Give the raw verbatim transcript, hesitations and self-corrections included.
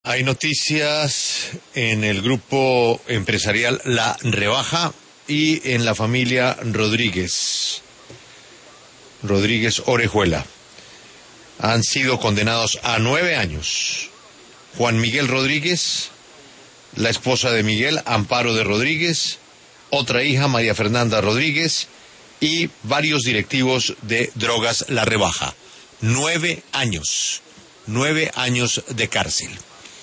Hay noticias en el grupo empresarial La Rebaja y en la familia Rodríguez, Rodríguez Orejuela. Han sido condenados a nueve años. Juan Miguel Rodríguez, la esposa de Miguel, Amparo de Rodríguez, otra hija, María Fernanda Rodríguez, y varios directivos de Drogas La Rebaja. Nueve años. Nueve años de cárcel.